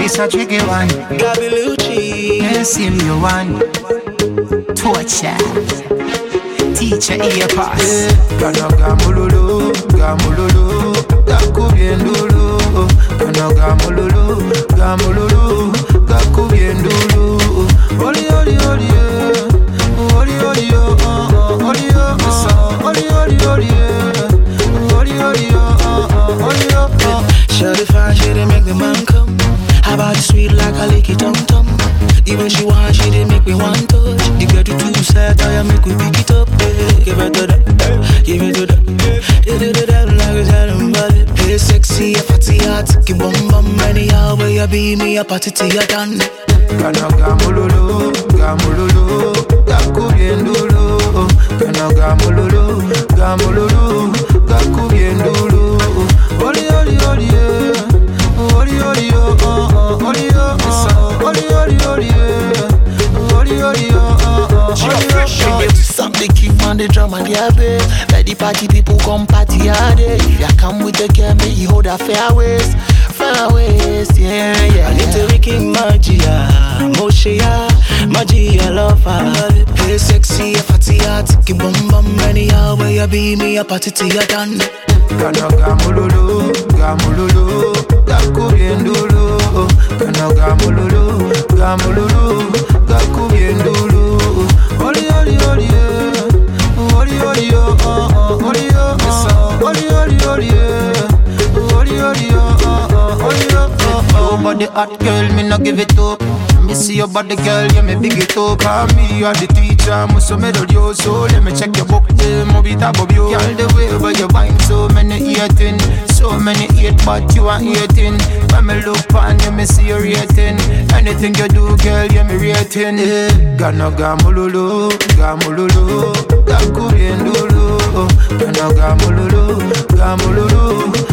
This a tricky one. Gabilucci. Yes, him you one. Torture. Teacher ear pass. Kana gamululu, gamululu, gakubiendulu. Kana gamululu, gamululu, gakubiendulu. Oli oli oli, oli oli oli, oli oli oli, oli oli oli. Shawty fine, she didn't make the man come. How about the sweet like a licky tum tum? The way she want, she didn't make me want touch. The girl too sad, I make we pick it up. Give it to that, give it to that. Give it to that like a salad body. Hey sexy, a fatty heart, keep bum bum. Anyhow where you be, me a party till you're done. Kana gamululu, gamululu, gakubiendulu. Kana gamululu, gamululu, gakubiendulu. Oli oli oli, oli oli oli, oli oli oli, oli oli oli. Something keep on the drum and the bass. Let the party people come party hard. If you come with the girl, make you hold her fair waist. Fair waist, yeah, yeah. I need to Ricky Magia, Moshia, Magia lover. Hey sexy, a fatty heart, keep bum bum. Anyhow where you be, me a party till you're done. Kana gamululu, gamululu, gakubiendulu. Kana gamululu, gamululu, gakubiendulu. Oli oli oli, oli oli oli, oli oli oli, oli oli oli. Your body hot girl, me no give it up. Me see your body girl, yeah me big it up. Call me, you are the teacher, must have made you so. Let me check your book, yeah, movie tab of you. Girl, the way where you buying so many eating, so many eat, but you are eating. When me look on you, me see you rating. Anything you do, girl, yeah me rating. Gana gamululu, gamululu, gakubiendulu. Gana gamululu, gamululu,